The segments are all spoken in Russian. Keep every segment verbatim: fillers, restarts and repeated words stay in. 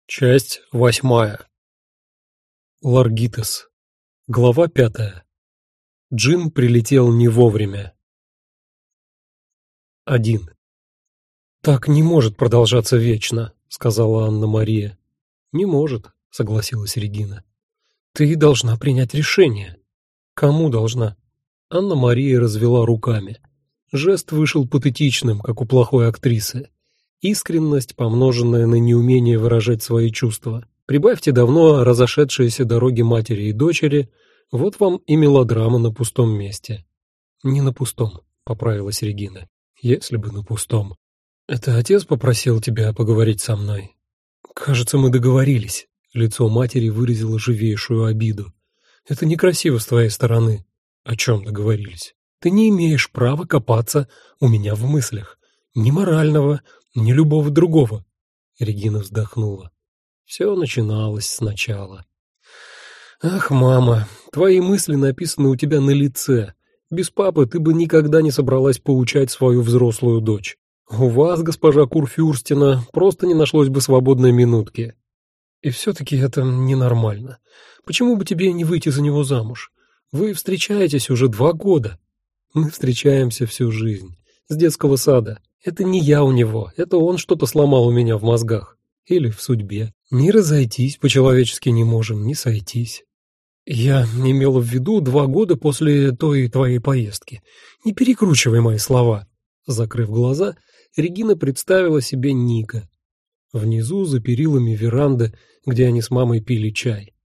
Часть восьмая. Ларгитес. Глава пятая. Джин прилетел не вовремя. Один. «Так не может продолжаться вечно», — сказала Анна-Мария. «Не может», — согласилась Регина. «Ты должна принять решение». «Кому должна?» Анна-Мария развела руками. Жест вышел патетичным, как у плохой актрисы. Искренность, помноженная на неумение выражать свои чувства. Прибавьте давно разошедшиеся дороги матери и дочери, вот вам и мелодрама на пустом месте. «Не на пустом», — поправилась Регина. «Если бы на пустом». «Это отец попросил тебя поговорить со мной?» «Кажется, мы договорились». Лицо матери выразило живейшую обиду. «Это некрасиво с твоей стороны». «О чем договорились?» «Ты не имеешь права копаться у меня в мыслях. Ни морального, ни любого другого». Регина вздохнула. Все начиналось сначала. «Ах, мама, твои мысли написаны у тебя на лице. Без папы ты бы никогда не собралась поучать свою взрослую дочь. У вас, госпожа Курфюрстина, просто не нашлось бы свободной минутки. И все-таки это ненормально. Почему бы тебе не выйти за него замуж? Вы встречаетесь уже два года. Мы встречаемся всю жизнь. С детского сада. Это не я у него, это он что-то сломал у меня в мозгах. Или в судьбе. Ни разойтись по-человечески не можем, ни сойтись. Я имела в виду два года после той твоей поездки. Не перекручивай мои слова». Закрыв глаза, Регина представила себе Ника. Внизу, за перилами веранды, где они с мамой пили чай.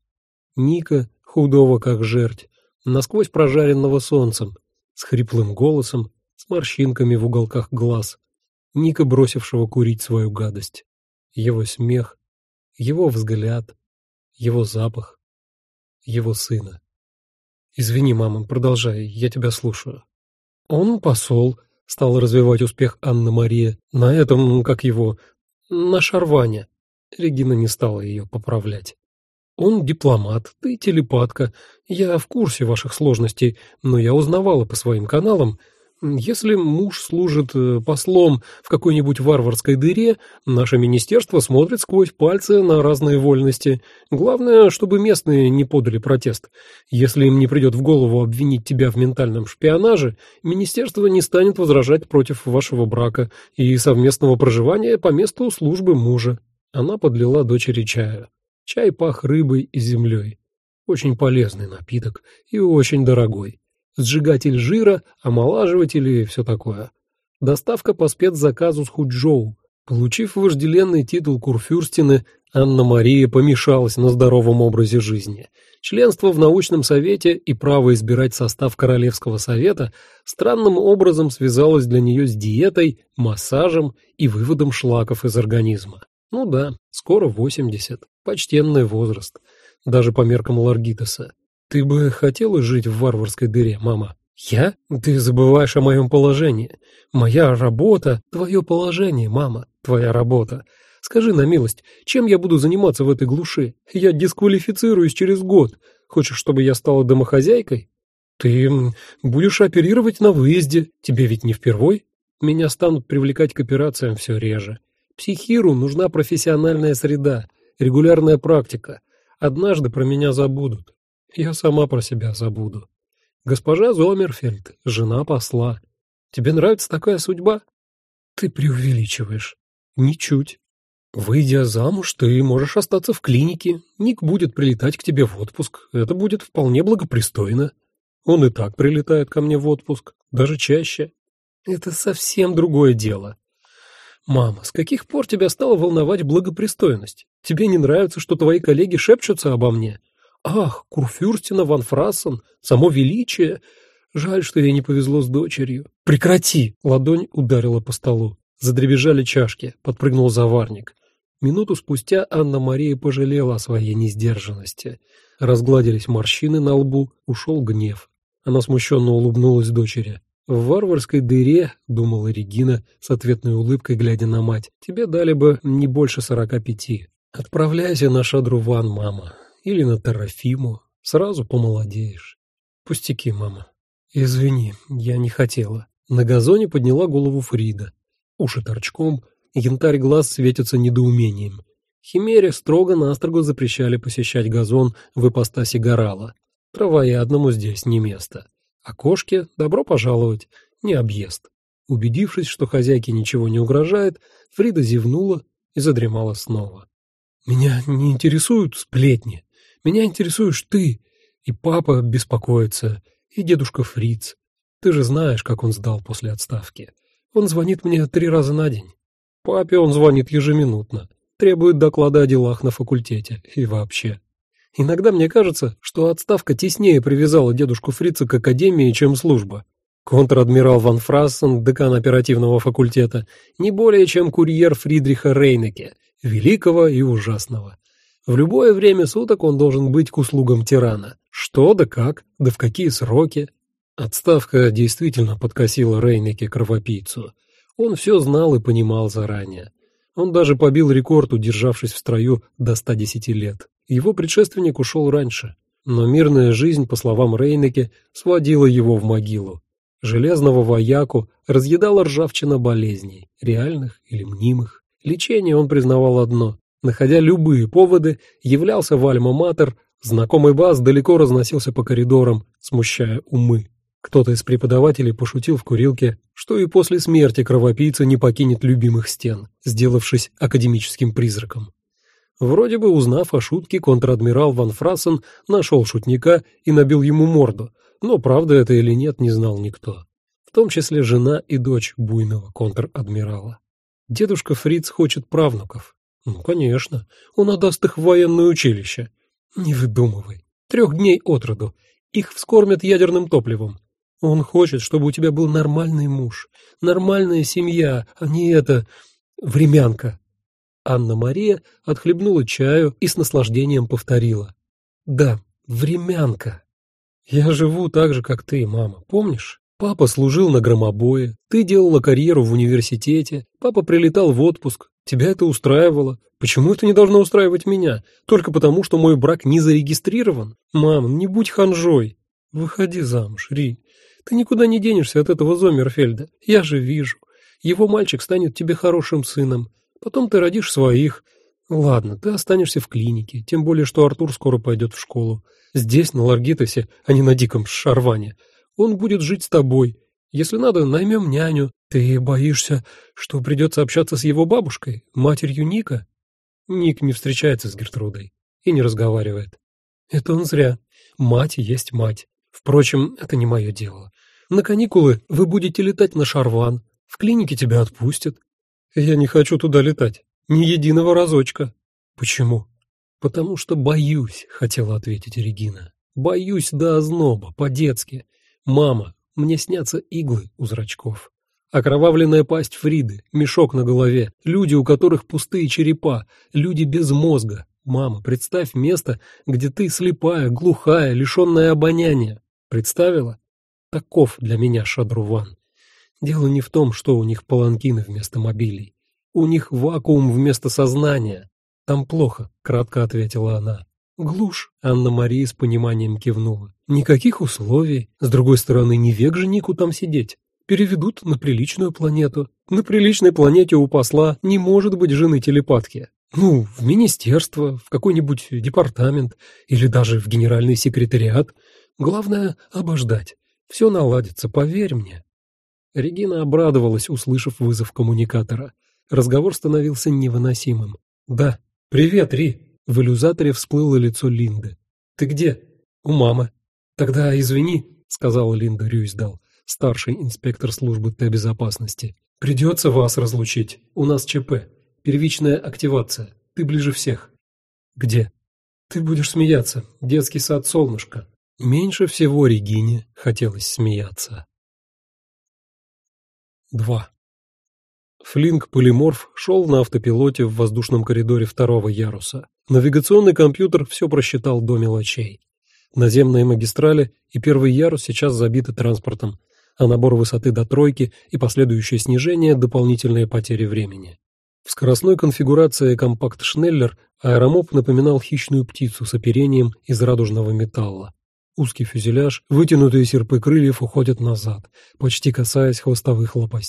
Ника, худого как жерть, насквозь прожаренного солнцем, с хриплым голосом, с морщинками в уголках глаз. Ника, бросившего курить свою гадость. Его смех, его взгляд, его запах, его сына. «Извини, мама, продолжай, я тебя слушаю». «Он посол», — стала развивать успех Анна-Мария, «на этом, как его, на шарване». Регина не стала ее поправлять. «Он дипломат, ты телепатка. Я в курсе ваших сложностей, но я узнавала по своим каналам. Если муж служит послом в какой-нибудь варварской дыре, наше министерство смотрит сквозь пальцы на разные вольности. Главное, чтобы местные не подали протест. Если им не придет в голову обвинить тебя в ментальном шпионаже, министерство не станет возражать против вашего брака и совместного проживания по месту службы мужа». Она подлила дочери чаю. Чай пах рыбой и землей. Очень полезный напиток и очень дорогой. Сжигатель жира, омолаживатель и все такое. Доставка по спецзаказу с Худжоу. Получив вожделенный титул Курфюрстины, Анна-Мария помешалась на здоровом образе жизни. Членство в научном совете и право избирать состав Королевского совета странным образом связалось для нее с диетой, массажем и выводом шлаков из организма. Ну да, скоро восемьдесят, почтенный возраст, даже по меркам Ларгитеса. «Ты бы хотела жить в варварской дыре, мама?» «Я? Ты забываешь о моем положении. Моя работа — твое положение, мама, твоя работа. Скажи на милость, чем я буду заниматься в этой глуши? Я дисквалифицируюсь через год. Хочешь, чтобы я стала домохозяйкой? Ты будешь оперировать на выезде. Тебе ведь не впервой? Меня станут привлекать к операциям все реже. Психиру нужна профессиональная среда, регулярная практика. Однажды про меня забудут. Я сама про себя забуду. Госпожа Зомерфельд, жена посла. Тебе нравится такая судьба? Ты преувеличиваешь. Ничуть. Выйдя замуж, ты можешь остаться в клинике. Ник будет прилетать к тебе в отпуск. Это будет вполне благопристойно. Он и так прилетает ко мне в отпуск, даже чаще. Это совсем другое дело. Мама, с каких пор тебя стала волновать благопристойность? Тебе не нравится, что твои коллеги шепчутся обо мне? Ах, Курфюрстина ван Фрассен, само величие. Жаль, что ей не повезло с дочерью. Прекрати! Ладонь ударила по столу. Задребезжали чашки, подпрыгнул заварник. Минуту спустя Анна-Мария пожалела о своей несдержанности. Разгладились морщины на лбу, ушел гнев. Она смущенно улыбнулась дочери. «В варварской дыре, — думала Регина, с ответной улыбкой глядя на мать, — тебе дали бы не больше сорока пяти. Отправляйся на Шадруван, мама. Или на Тарафиму, сразу помолодеешь». «Пустяки, мама». «Извини, я не хотела». На газоне подняла голову Фрида. Уши торчком, янтарь глаз светится недоумением. Химере строго-настрого запрещали посещать газон в ипостаси горала. Травоядному здесь не место. А кошке добро пожаловать, не объезд. Убедившись, что хозяйке ничего не угрожает, Фрида зевнула и задремала снова. «Меня не интересуют сплетни. Меня интересуешь ты. И папа беспокоится, и дедушка Фриц. Ты же знаешь, как он сдал после отставки. Он звонит мне три раза на день. Папе он звонит ежеминутно, требует доклада о делах на факультете и вообще. Иногда мне кажется, что отставка теснее привязала дедушку Фрица к академии, чем служба. Контр-адмирал Ван Фрассен, декан оперативного факультета, не более чем курьер Фридриха Рейнеке, великого и ужасного. В любое время суток он должен быть к услугам тирана. Что да как, да в какие сроки. Отставка действительно подкосила Рейнеке кровопийцу. Он все знал и понимал заранее. Он даже побил рекорд, удержавшись в строю до ста десяти лет. Его предшественник ушел раньше, но мирная жизнь, по словам Рейнеке, сводила его в могилу. Железного вояку разъедала ржавчина болезней, реальных или мнимых. Лечение он признавал одно: находя любые поводы, являлся в альма-матер, знакомый бас далеко разносился по коридорам, смущая умы. Кто-то из преподавателей пошутил в курилке, что и после смерти кровопийца не покинет любимых стен, сделавшись академическим призраком. Вроде бы, узнав о шутке, контр-адмирал Ван Фрассен нашел шутника и набил ему морду, но правда это или нет, не знал никто, в том числе жена и дочь буйного контр-адмирала. Дедушка Фриц хочет правнуков. Ну, конечно, он отдаст их в военное училище. Не выдумывай. Трех дней от роду. Их вскормят ядерным топливом. Он хочет, чтобы у тебя был нормальный муж, нормальная семья, а не это... времянка. Анна-Мария отхлебнула чаю и с наслаждением повторила. Да, времянка. Я живу так же, как ты, мама, помнишь? Папа служил на громобое, ты делала карьеру в университете, папа прилетал в отпуск. Тебя это устраивало. Почему это не должно устраивать меня? Только потому, что мой брак не зарегистрирован? Мам, не будь ханжой. Выходи замуж, Ри. Ты никуда не денешься от этого Зоммерфельда. Я же вижу. Его мальчик станет тебе хорошим сыном. Потом ты родишь своих. Ладно, ты останешься в клинике, тем более, что Артур скоро пойдет в школу. Здесь, на Ларгитосе, а не на диком Шарване. Он будет жить с тобой. Если надо, наймем няню. Ты боишься, что придется общаться с его бабушкой, матерью Ника? Ник не встречается с Гертрудой и не разговаривает. Это он зря. Мать есть мать. Впрочем, это не мое дело. На каникулы вы будете летать на Шарван. В клинике тебя отпустят. Я не хочу туда летать. Ни единого разочка. Почему? Потому что боюсь, хотела ответить Регина. Боюсь до озноба, по-детски. Мама, мне снятся иглы у зрачков. Окровавленная пасть Фриды, мешок на голове, люди, у которых пустые черепа, люди без мозга. Мама, представь место, где ты слепая, глухая, лишенная обоняния. Представила? Таков для меня Шадруван. Дело не в том, что у них паланкины вместо мобилей. У них вакуум вместо сознания. Там плохо, кратко ответила она. Глушь, Анна-Мария с пониманием кивнула. Никаких условий. С другой стороны, не век же Нику там сидеть. Переведут на приличную планету. На приличной планете у посла не может быть жены-телепатки. Ну, в министерство, в какой-нибудь департамент или даже в генеральный секретариат. Главное — обождать. Все наладится, поверь мне. Регина обрадовалась, услышав вызов коммуникатора. Разговор становился невыносимым. «Да. Привет, Ри». В иллюзаторе всплыло лицо Линды. «Ты где?» «У мамы». «Тогда извини», — сказала Линда Рюйсдал, старший инспектор службы Т-безопасности. «Придется вас разлучить. У нас ЧП. Первичная активация. Ты ближе всех». «Где?» «Ты будешь смеяться. Детский сад «Солнышко». Меньше всего Регине хотелось смеяться. два. Флинк-полиморф шел на автопилоте в воздушном коридоре второго яруса. Навигационный компьютер все просчитал до мелочей. Наземные магистрали и первый ярус сейчас забиты транспортом, а набор высоты до тройки и последующее снижение – дополнительные потери времени. В скоростной конфигурации компакт-шнеллер аэромоб напоминал хищную птицу с оперением из радужного металла. Узкий фюзеляж, вытянутые серпы крыльев уходят назад, почти касаясь хвостовых лопастей.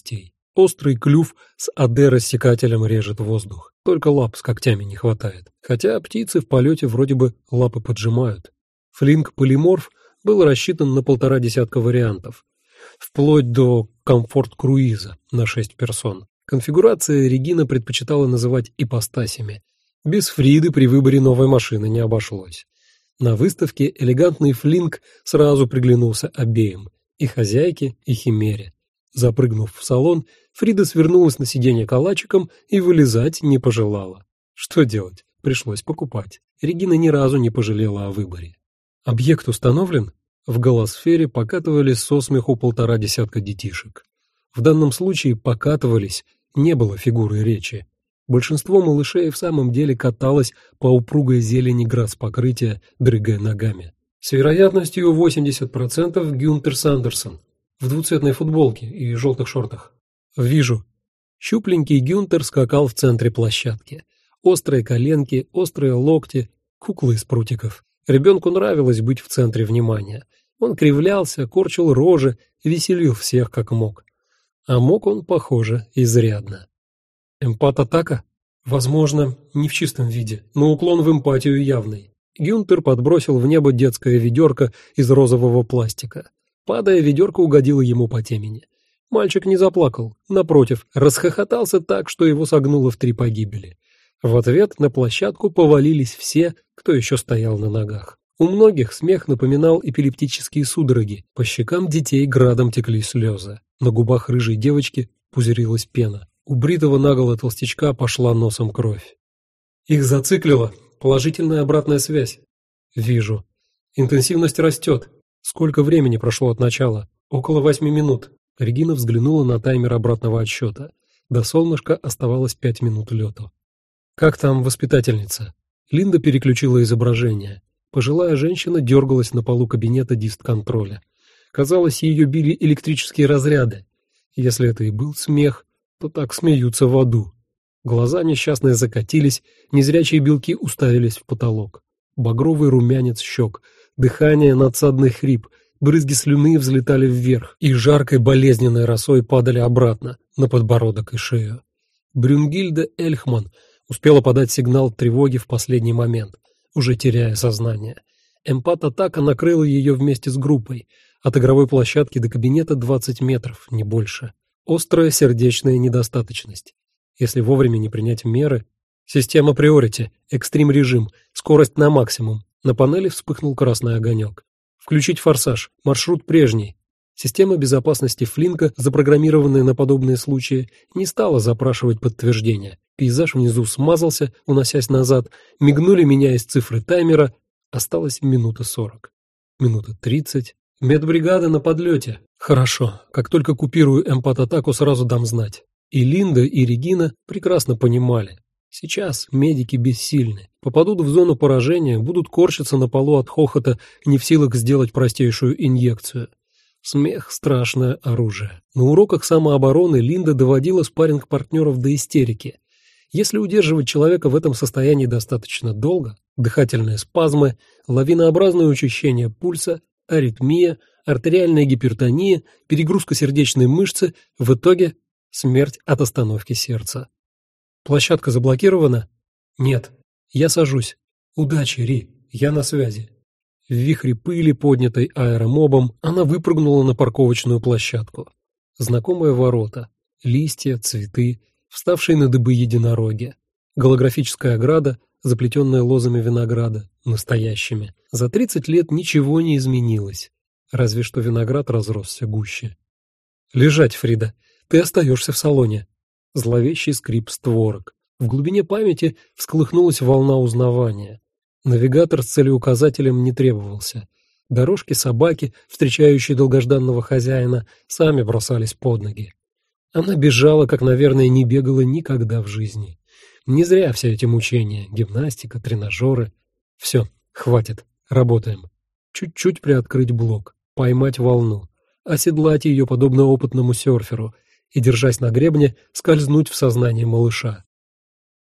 Острый клюв с А Д-рассекателем режет воздух. Только лап с когтями не хватает. Хотя птицы в полете вроде бы лапы поджимают. Флинк-полиморф был рассчитан на полтора десятка вариантов. Вплоть до комфорт-круиза на шесть персон. Конфигурация Регина предпочитала называть ипостасями. Без Фриды при выборе новой машины не обошлось. На выставке элегантный Флинк сразу приглянулся обеим. И хозяйке, и химере. Запрыгнув в салон, Фрида свернулась на сиденье калачиком и вылезать не пожелала. Что делать? Пришлось покупать. Регина ни разу не пожалела о выборе. Объект установлен? В голосфере покатывались со смеху полтора десятка детишек. В данном случае покатывались, не было фигуры речи. Большинство малышей в самом деле каталось по упругой зелени грасс-покрытия, дрыгая ногами. С вероятностью восемьдесят процентов Гюнтер Сандерсон. В двуцветной футболке и желтых шортах. Вижу. Щупленький Гюнтер скакал в центре площадки. Острые коленки, острые локти, куклы из прутиков. Ребенку нравилось быть в центре внимания. Он кривлялся, корчил рожи, веселил всех как мог. А мог он, похоже, изрядно. Эмпат-атака? Возможно, не в чистом виде, но уклон в эмпатию явный. Гюнтер подбросил в небо детское ведерко из розового пластика. Падая, ведерко угодило ему по темени. Мальчик не заплакал, напротив, расхохотался так, что его согнуло в три погибели. В ответ на площадку повалились все, кто еще стоял на ногах. У многих смех напоминал эпилептические судороги, по щекам детей градом текли слезы. На губах рыжей девочки пузырилась пена. У бритого наголо толстячка пошла носом кровь. Их зациклило. Положительная обратная связь. Вижу. Интенсивность растет. Сколько времени прошло от начала? Около восьми минут. Регина взглянула на таймер обратного отсчета. До солнышка оставалось пять минут лету. Как там воспитательница? Линда переключила изображение. Пожилая женщина дергалась на полу кабинета дист-контроля. Казалось, ее били электрические разряды. Если это и был смех, то так смеются в аду. Глаза несчастной закатились, незрячие белки уставились в потолок. Багровый румянец щек, дыхание, надсадный хрип, брызги слюны взлетали вверх и жаркой болезненной росой падали обратно, на подбородок и шею. Брюнгильда Эльхман успела подать сигнал тревоги в последний момент, уже теряя сознание. Эмпат-атака накрыла ее вместе с группой. От игровой площадки до кабинета двадцать метров, не больше. Острая сердечная недостаточность. Если вовремя не принять меры... Система приорити, экстрим-режим, скорость на максимум. На панели вспыхнул красный огонек. Включить форсаж, маршрут прежний. Система безопасности Флинка, запрограммированная на подобные случаи, не стала запрашивать подтверждения. Пейзаж внизу смазался, уносясь назад, мигнули, меняясь цифры таймера. Осталось минута сорок. Минута тридцать. Медбригада на подлете. Хорошо, как только купирую эмпат-атаку, сразу дам знать. И Линда, и Регина прекрасно понимали. Сейчас медики бессильны. Попадут в зону поражения, будут корчиться на полу от хохота, не в силах сделать простейшую инъекцию. Смех — страшное оружие. На уроках самообороны Линда доводила спарринг-партнеров до истерики. Если удерживать человека в этом состоянии достаточно долго, дыхательные спазмы, лавинообразное учащение пульса, аритмия, артериальная гипертония, перегрузка сердечной мышцы, в итоге смерть от остановки сердца. Площадка заблокирована? Нет. Я сажусь. Удачи, Ри. Я на связи. В вихре пыли, поднятой аэромобом, она выпрыгнула на парковочную площадку. Знакомые ворота. Листья, цветы, вставшие на дыбы единороги. Голографическая ограда, заплетенная лозами винограда, настоящими. За тридцать лет ничего не изменилось. Разве что виноград разросся гуще. Лежать, Фрида. Ты остаешься в салоне. Зловещий скрип створок. В глубине памяти всколыхнулась волна узнавания. Навигатор с целеуказателем не требовался. Дорожки собаки, встречающие долгожданного хозяина, сами бросались под ноги. Она бежала, как, наверное, не бегала никогда в жизни. Не зря все эти мучения, гимнастика, тренажеры. Все, хватит, работаем. Чуть-чуть приоткрыть блок, поймать волну, оседлать ее подобно опытному серферу и, держась на гребне, скользнуть в сознание малыша.